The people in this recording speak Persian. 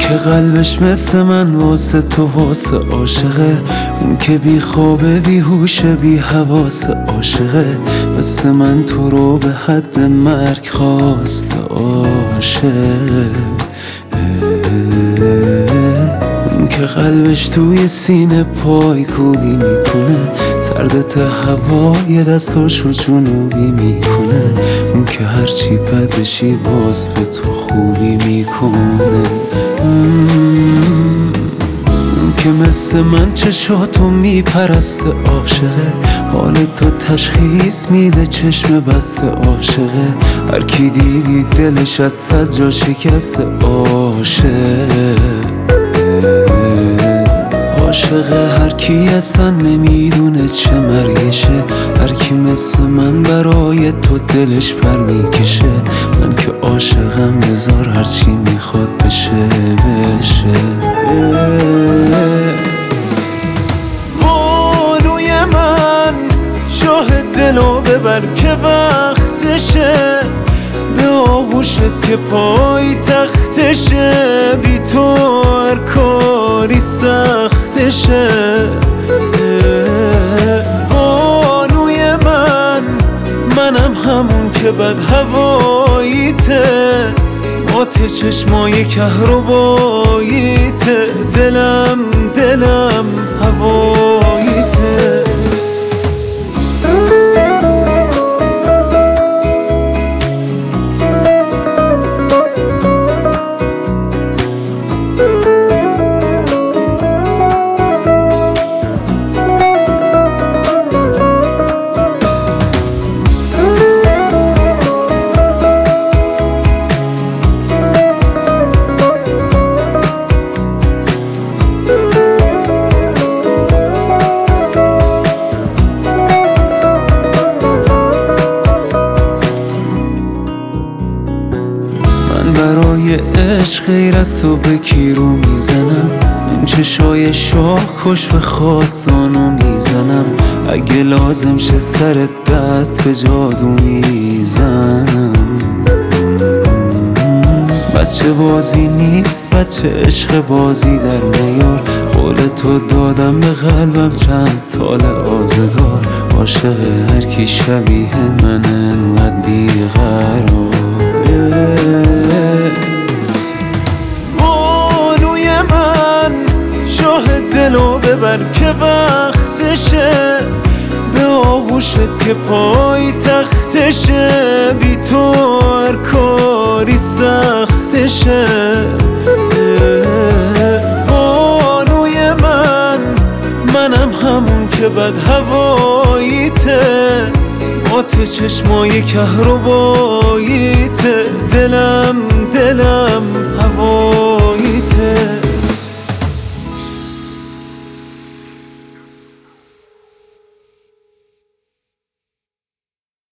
که قلبش مثل من واسه تو واسه عاشقه، اون که بی خوابه بی هوشه بی حواسه عاشقه، مثل من تو رو به حد مرگ خواست عاشق. اون که قلبش توی سینه پای کوبی میکنه، سردت هوای دستاشو جنوبی میکنه، اون که هرچی بدشی باز به تو خوبی میکنه. اون که مثل من چشاتو میپرسته عاشقه، حال تو تشخیص میده چشم بسته عاشقه، هر کی دیدی دلش از صد جا شکسته عاشق. عاشقه هر کی اصلا نمیدونه چه مرگشه، هر کی مثل من برای تو دلش پر میکشه، من که عاشقم بذار هرچی میخواد بشه بشه. بانوی من شاه دلو ببر که وقتشه، به آغوشت که پای تختشه، بی تو هر کاری سختشه. بانوی منم همون که بد هواییته، آت چشمای کهرباییته، دلم هواییته. برای عشق غیر از تو به کی رو میزنم، این چشای شاه کش به خاک زانو میزنم، اگه لازم شه سرت دست به جادو میزنم. بچه بازی نیست بچه عشق بازی در نیار، قول تو دادم به قلبم چند سال آزگار، عاشق هر کی شبیه من انقدر بیقرار. بانوی من شاه دلو ببر که وقتشه، به آغوشت که پای تختشه، بی تو هر کاری سختشه. بانوی منم همون که بد هواییته، آت چشمای کهرباییته، دلم